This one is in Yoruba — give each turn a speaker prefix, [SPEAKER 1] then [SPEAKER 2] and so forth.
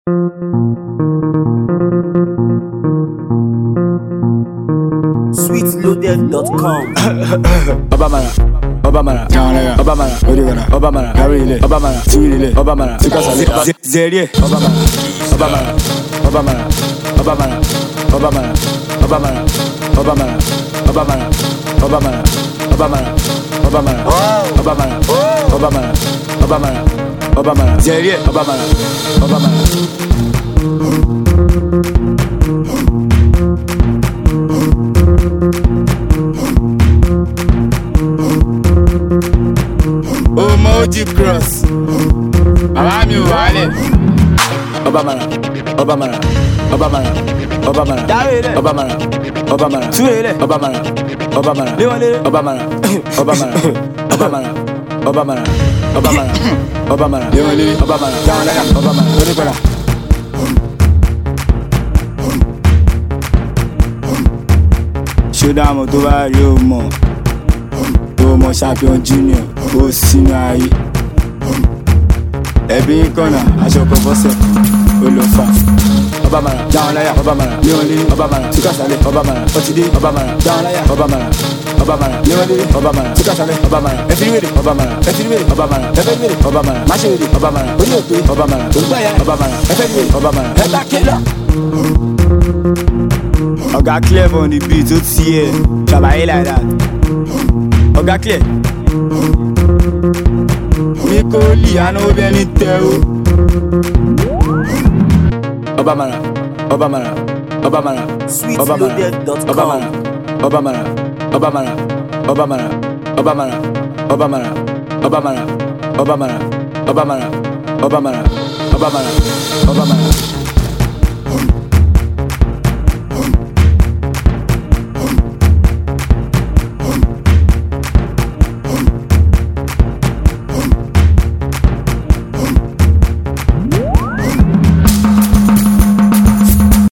[SPEAKER 1] Sweetloaded.com.
[SPEAKER 2] Obamara, Obamara, Obamara, Obamara, Garile, Obamara, Tuile, Obamara, Tukasale, Zerie, Obamara, Obamara, Obamara, Obamara, Obamara, Obamara, Obamara, Obamara, Obamara, Obamara, Obamara, Obamara, Obamara, Obamara, Obamara, Zerie, Obamara, Obamara.
[SPEAKER 3] Emoji cross. I'm you, Wale.
[SPEAKER 2] Obamara, Obamara, Obamara, Obamara, Obamara, Obamara, Obamara, Obamara, Obamara, Obamara, Obamara, Obamara, Obamara, Obamara, Obamara.
[SPEAKER 3] Showdown tó bá rí o mọ̀, tó mọ̀ champion junior, ó sínú ayé. Ẹbí ń kọ̀nà, aṣọ kan bọ́sẹ̀, ó lọ fà.
[SPEAKER 2] Obamara,
[SPEAKER 3] Dáhùnláyà,
[SPEAKER 2] Obamara,
[SPEAKER 3] Léwọlé,
[SPEAKER 2] Obamara,
[SPEAKER 3] Túkàsálẹ̀,
[SPEAKER 2] Obamara,
[SPEAKER 3] Ọtídé,
[SPEAKER 2] Obamara,
[SPEAKER 3] Dáhùnláyà,
[SPEAKER 2] Obamara, Obamara,
[SPEAKER 3] Léwọlé,
[SPEAKER 2] Obamara,
[SPEAKER 3] Túkàsálẹ̀,
[SPEAKER 2] Obamara,
[SPEAKER 3] Ẹ̀fíríwèrè,
[SPEAKER 2] Obamara,
[SPEAKER 3] Ẹ̀fíríwèrè,
[SPEAKER 2] Obamara,
[SPEAKER 3] Ẹ̀fẹ́ríwèrè,
[SPEAKER 2] Obamara,
[SPEAKER 3] Máṣẹ́wèrè,
[SPEAKER 2] Obamara,
[SPEAKER 3] Orí òpè,
[SPEAKER 2] Obamara,
[SPEAKER 3] Olúgbàyà,
[SPEAKER 2] Obamara,
[SPEAKER 3] Ẹ̀fẹ́ríwèrè,
[SPEAKER 2] Obamara.
[SPEAKER 3] Ẹ̀ta kílọ̀. Ọ̀gá clear on the beat, ó ti yẹ, ṣàlàyé like that. Ọ̀gá clear. Mi kò lì àná ó bẹ́ẹ̀ ní tẹ́ o.
[SPEAKER 2] Obamara, Obamara, Obamara,
[SPEAKER 1] Sweetloaded.com.
[SPEAKER 2] Obamara, Obamara, Obamara, Obamara, Obamara, Obamara, Obamara, Obamara, Obamara, Obamara, Obamara, Obamara.